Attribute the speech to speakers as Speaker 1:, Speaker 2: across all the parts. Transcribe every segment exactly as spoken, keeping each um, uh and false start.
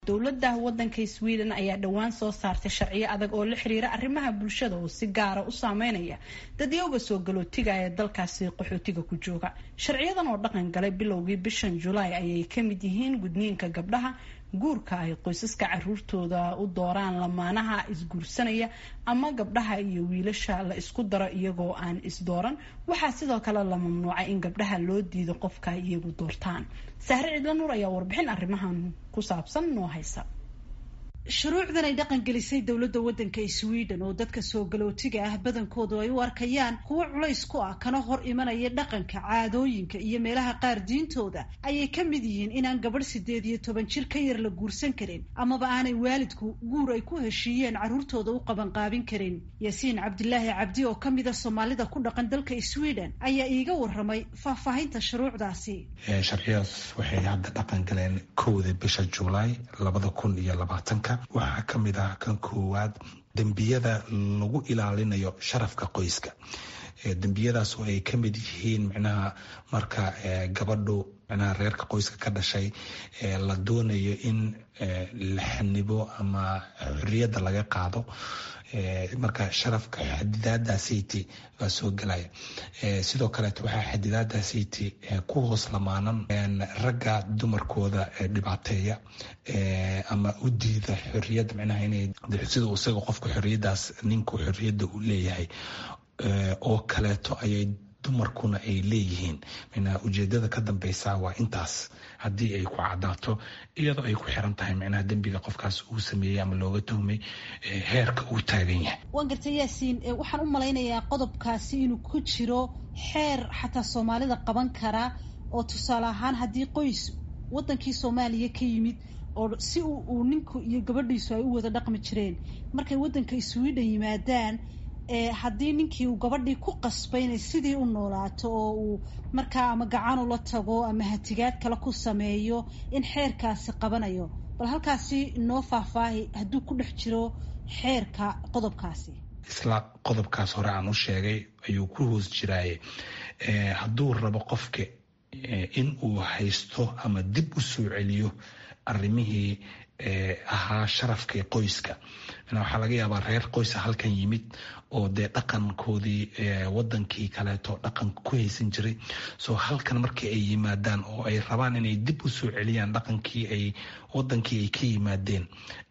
Speaker 1: dowladda waddanka Sweden ayaa dhawaan soo saartay sharciyo adag oo la xiriira arrimaha bulshada oo si gaar ah u saameynaya dadyoga soo galootiga ee dalkaasi qaxootiga ku jooga. Sharciyadan oo dhaqan galay bilowgii bishan July ayay ka mid yihiin gudniinka gabdhaha, guurka ay qoysaska caruurtooda u dooraan lamaanaha isguursanaya ama gabdhaha iyo wiilasha la isku daro iyagoo aan isdooran. Waxaa sidoo kale la mamnuucay in gabdhaha loo diido qofka iyagu doortaan. Sahre Cidla Nuur ayaa warbixin arrimahan ku saabsan noo haysa.
Speaker 2: shuruucdan ay dhaqan gelisay dowladda waddanka Sweden oo dadka soo galootiga ah badankoodu ay u arkayaan kuwo culays ku ah kana hor imanaya dhaqanka, caadooyinka iyo meelaha qaar diintooda ayay ka mid yihiin inaan gabadh sideed iyo toban jir ka yar la guursan karin amaba aanay waalidku guur ay ku heshiiyeen carruurtooda u qaban qaabin karin. Yaasiin Cabdilaahi Cabdi oo ka mid ah Soomaalida ku dhaqan dalka Sweden ayaa iiga warramay faahfaahinta shuruucdaasi.
Speaker 3: Sharciyadaas waxay hadda dhaqan galeen kowda bisha July labada kun iyo labaatanka. waxaa ka mid ah kan koowaad dembiyada lagu ilaalinayo sharafka qoyska. dembiyadaas oo ay ka mid yihiin micnaha marka gabadhu micnaha reerka qoyska ka dhashay la doonayo in la xanibo ama xorriyadda laga qaado. marka sharafka xadidaadaasiti waa soo gelaya. sidoo kaleeto waxaa xadidaadaasiti ku hoos lamaanan ragga dumarkooda dhibaateeya ama u diida xorriyadda micnaha inay sida isaga qofka xorriyaddaas ninku xorriyadda u leeyahay oo kaleeto ayay dumarkuna ay leeyihiin. micnaha ujeedada ka dambeysa waa intaas haddii ay ku cadaato iyadoo ay ku xiran tahay micnaha dembiga qofkaas uu sameeyey ama looga tuhmay heerka uu taagan yahay.
Speaker 2: waan gartay Yaasiin, waxaan u malaynayaa qodobkaasi inuu ku jiro xeer xataa Soomaalida qaban kara oo tusaale ahaan haddii qoys waddankii Soomaaliya ka yimid oo si uu ninku iyo gabadhiisu ay u wada dhaqmi jireen markay waddanka Sweden yimaadaan haddii ninkii uu gabadhii ku qasbay inay sidii u noolaato oo uu markaa ama gacan ula tago ama hatigaad kale ku sameeyo in xeerkaasi qabanayo. bal halkaasi noo faahfaahi hadduu ku dhex jiro xeerka qodobkaasi.
Speaker 3: isla qodobkaas hore aan u sheegay ayuu ku hoos jiraaye hadduu rabo qofka in uu haysto ama dib u soo celiyo arrimihii ahaa sharafkii qoyska. waxaa laga yaabaa reer qoysa halkan yimid oo dee dhaqankoodii wadankii kaleeto dhaqan ku haysan jiray. soo halkan markii ay yimaadaan oo ay rabaan inay dib u soo celiyaan dhaqankii ay wadankii ay ka yimaadeen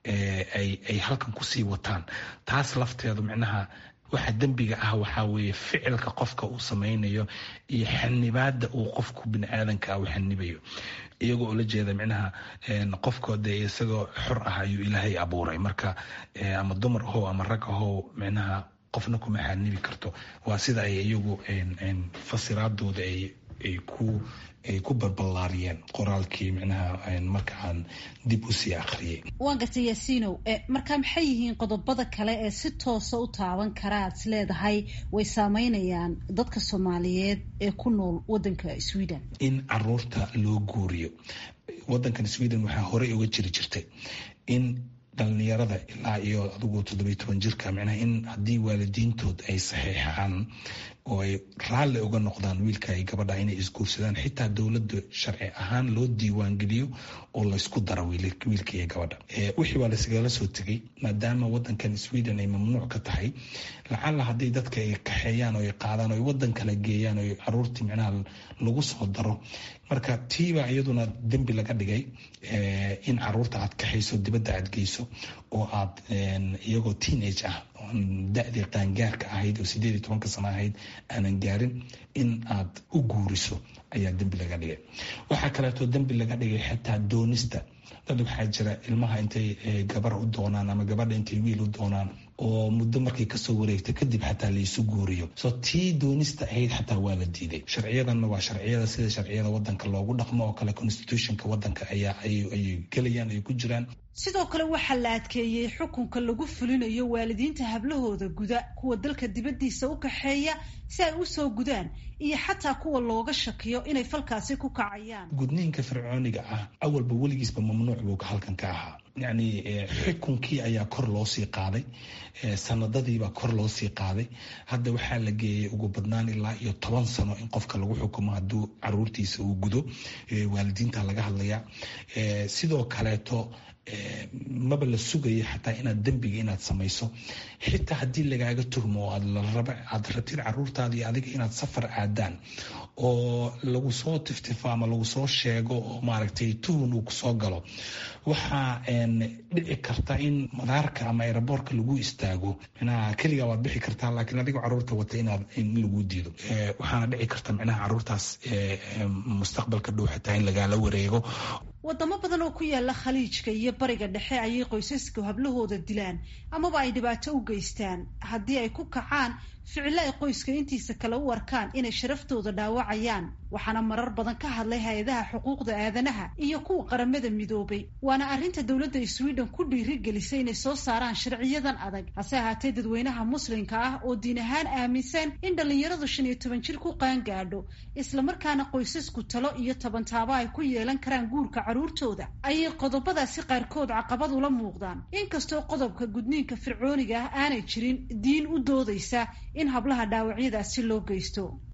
Speaker 3: ay halkan kusii wataan. taas lafteedu micnaha waxa dembiga ah waxaa weeye ficilka qofka uu samaynayo iyo xanibaada uu qofku bini aadanka u xanibayo iyagoo oo la jeeda micnaha qofkooda isagoo xor ah ayuu ilaahay abuuray. marka ama dumar ahow ama rag ahow micnaha qofna kuma xanibi karto. waa sida ay iyagu fasiraadooda ay ay ku ay ku balbalaariyeen qoraalkii micnaha marka aan dib u sii akhriyay.
Speaker 2: waan gartay Yaasiinow, marka maxay yihiin qodobada kale ee si toosa u taaban kara aad leedahay way saameynayaan dadka Soomaaliyeed ee ku nool waddanka Sweden?
Speaker 3: in caruurta loo guuriyo. waddankan Sweden waxaa horey uga jiri jirtay in dhalinyarada ilaa iyo adigu toddoba iyo toban jirka micnaha in haddii waalidiintood ay saxiixaan oo ay raalli uga noqdaan wiilka ay gabadha inay isguursadaan xitaa dowladda sharci ahaan loo diiwaangeliyo oo laysku daro wiilka iyo gabadha. wixii waa laysagala soo tegay maadaama waddankan Sweden ay mamnuuc ka tahay. lacalla haddii dadka ay kaxeeyaan oo ay qaadaan oo ay waddan kala geeyaan oo caruurtii micnaha lagu soo daro. marka tiiba iyaduna dembi laga dhigay in caruurta aad kaxayso dibadda aad geyso oo aad iyagoo teenage ah da-dii qaangaarka ahayd oo sideed iyo tobanka sano ahayd aanan gaarin in aad u guuriso ayaa dembi laga dhigay. waxaa kaleeto dembi laga dhigay xitaa doonista. dad waxaa jira ilmaha intay gabar u doonaan ama gabadha intay wiil u doonaan oo muddo markay kasoo wareegto kadib xataa laysu guuriyo. soo tii doonista ahayd xataa waa la diiday. sharciyadanna waa sharciyada sida sharciyada waddanka loogu dhaqmo oo kale constitutionka waddanka ayaa ayay gelayaan ay ku jiraan.
Speaker 2: sidoo kale waxaa la adkeeyey xukunka lagu fulinayo waalidiinta hablahooda guda kuwa dalka dibaddiisa u kaxeeya si ay u soo gudaan iyo xataa kuwa looga shakiyo inay falkaasi ku kacayaan.
Speaker 3: gudniinka fircooniga ah awalba weligiisba mamnuuc buu halkan ka ahaa. yacni xukunkii ayaa kor loo sii qaaday, sanadadiibaa kor loo sii qaaday. hadda waxaa la geeyey ugu badnaan ilaa iyo toban sano in qofka lagu xukumo hadduu caruurtiisa uu gudo. waalidiinta laga hadlayaa. sidoo kaleeto maba la sugaya xataa inaad dembiga inaad samayso. xitaa haddii lagaaga tuhmo oo aad rabtid caruurtaada iyo adiga inaad safar aadaan oo lagu soo tiftifo ama lagu soo sheego oo maaragtay tuhun uu kusoo galo, waxaa dhici karta in madaarka ama aeroboortka lagu istaago. micnaha keligaa waad bixi kartaa, laakiin adiga caruurta wata inaad in lagu diido. waxaana dhici karta micnaha caruurtaas mustaqbalka dhow xitaa in lagaala wareego.
Speaker 2: wadamo badan oo ku yaala khaliijka iyo bariga dhexe ayay qoysasku hablahooda dilaan amaba ay dhibaato u geystaan haddii ay ku kacaan ficilo ay qoyska intiisa kale u arkaan inay sharaftooda dhaawacayaan. waxaana marar badan ka hadlay hay-adaha xuquuqda aadanaha iyo kuwa qaramada midoobay, waana arrinta dowladda Sweden ku dhiirigelisay inay soo saaraan sharciyadan adag. hase ahaatee dadweynaha muslimka ah oo diin ahaan aaminsan in dhalinyaradu shan iyo toban jir ku qaangaadho islamarkaana qoysasku talo iyo toban taabo ay ku yeelan karaan guurka caruurtooda, ayay qodobadaasi qaarkood caqabad ula muuqdaan. inkastoo qodobka gudniinka fircooniga ah aanay jirin diin u doodaysa in hablaha dhaawacyadaasi loo geysto.